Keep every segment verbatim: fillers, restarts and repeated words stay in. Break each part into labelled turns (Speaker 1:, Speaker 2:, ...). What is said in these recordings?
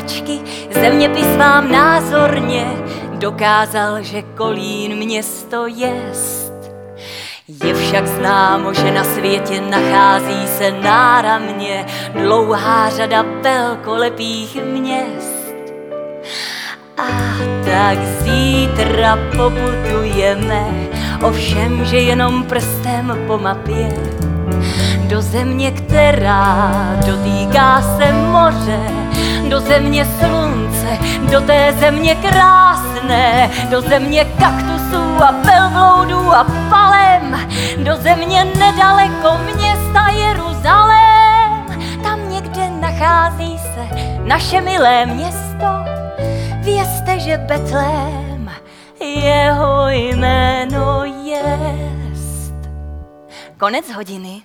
Speaker 1: žačky, zeměpis vám názorně dokázal, že Kolín město jest. Je však známo, že na světě nachází se náramně dlouhá řada velkolepých měst. A tak zítra poputujeme, ovšem, že jenom prstem po mapě, do země, která dotýká se moře, do země slunce, do té země krásné, do země kaktusů a velbloudů a palem, do země nedaleko města Jeruzalém. Tam někde nachází se naše milé město, vězte, že Betlém jeho jméno jest. Konec hodiny.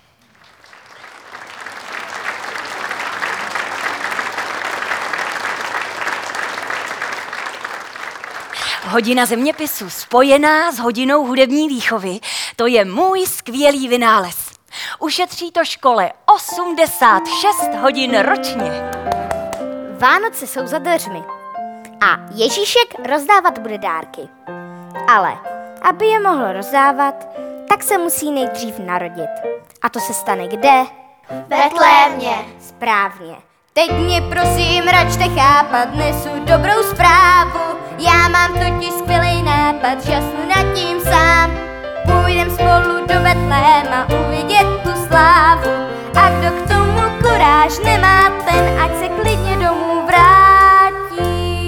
Speaker 1: Hodina zeměpisu spojená s hodinou hudební výchovy, to je můj skvělý vynález. Ušetří to škole osmdesát šest hodin ročně.
Speaker 2: Vánoce jsou za dveřmi a Ježíšek rozdávat bude dárky. Ale aby je mohl rozdávat, tak se musí nejdřív narodit. A to se stane kde?
Speaker 3: V Betlémě.
Speaker 2: Správně. Teď mě prosím račte chápat, nesu dobrou zprávu. Já mám totiž skvělej nápad, žasnu nad tím sám. Půjdem spolu do Betléma uvidět tu slávu. A kdo k tomu kuráž nemá, ten ať se klidně domů vrátí.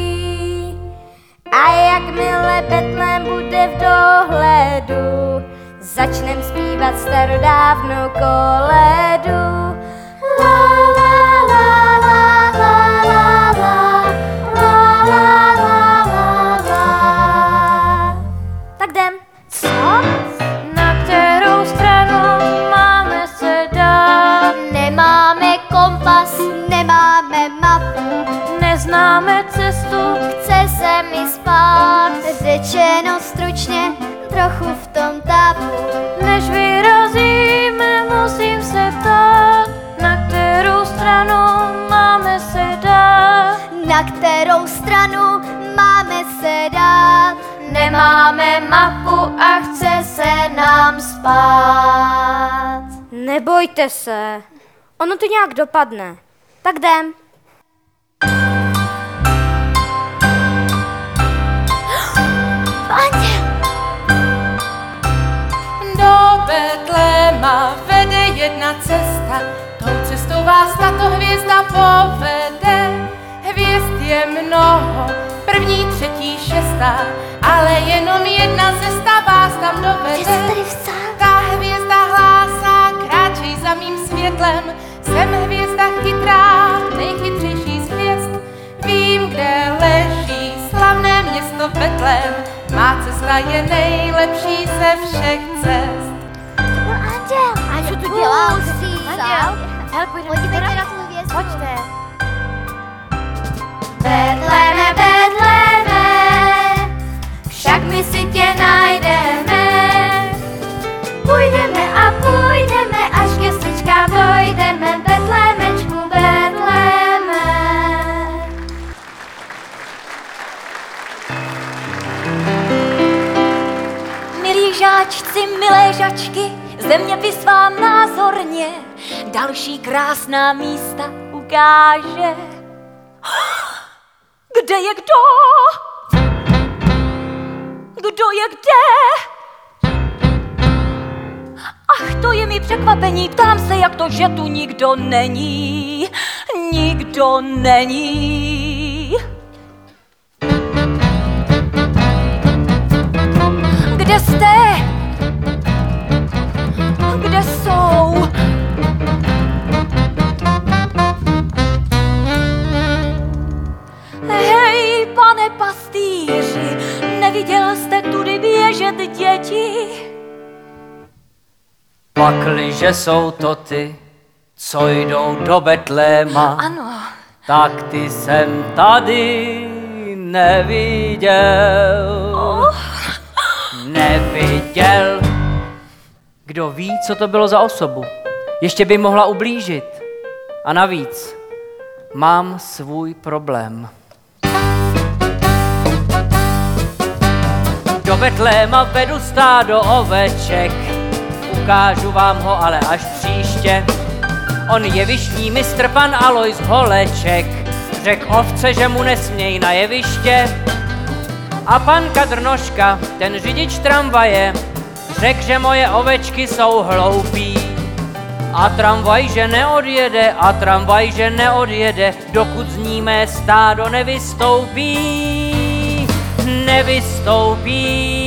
Speaker 2: A jakmile Betlém bude v dohledu, začnem zpívat starodávnou koledu. La, la, la, la, la, la, la, la, la, la, la. Tak jdem. Co?
Speaker 3: Na kterou stranu máme se dát? Nemáme kompas,
Speaker 2: Nemáme mapu,
Speaker 3: neznáme cestu, chce se mi spát.
Speaker 2: řečeno stručně, trochu v tom tápu.
Speaker 3: Než vyrazíme, musím se ptát, na kterou stranu máme se dát.
Speaker 2: Na kterou stranu máme se dát?
Speaker 3: Nemáme mapu a chce se nám spát.
Speaker 2: Nebojte se, ono to nějak dopadne. Tak jdem.
Speaker 4: Do Betléma vede jedna cesta, tou cestou vás tato hvězda povede. Hvězd je mnoho, první, třetí, šestá, ale jenom jedna cesta vás tam dovede. Ta hvězda hlásá, kráčej za mým světlem, jsem hvězda chytrá, nejchytřejší z hvězd. Vím, kde leží slavné město Betlém, má cesta je nejlepší ze všech cest.
Speaker 2: No Anděl, a co tu dělá?
Speaker 3: Anděl, hele,
Speaker 2: Podívejte na tu hvězdu.
Speaker 3: Pojďte.
Speaker 2: Betléme, Betléme, však my si tě najdeme. Půjdeme a půjdeme, až ke sličkám dojdeme. Betlémečku, Betléme.
Speaker 1: Milí žáčci, milé žačky, zeměpis vám názorně další krásná místa ukáže. Kde je kdo? Kdo je kde? Ach, to je mi překvapení, ptám se, jak to, že tu nikdo není. Nikdo není. Kde jste? Kde jsou? Hej, pane pastýři, neviděl jste tudy běžet děti?
Speaker 5: Pakliže jsou to ty, co jdou do Betléma,
Speaker 1: Ano.
Speaker 5: tak ty jsem tady neviděl.
Speaker 1: Oh.
Speaker 5: Neviděl. Kdo ví, co to bylo za osobu? Ještě by mohla ublížit. A navíc, mám svůj problém. Do Betléma vedu stádo oveček, ukážu vám ho ale až příště. On jevištní mistr pan Alois Holeček, řek ovce, že mu nesměj na jeviště. A pan Kadrnoška, ten řidič tramvaje, řek, že moje ovečky jsou hloupí. A tramvaj, že neodjede, a tramvaj, že neodjede, dokud z ní mé stádo nevystoupí, nevystoupí.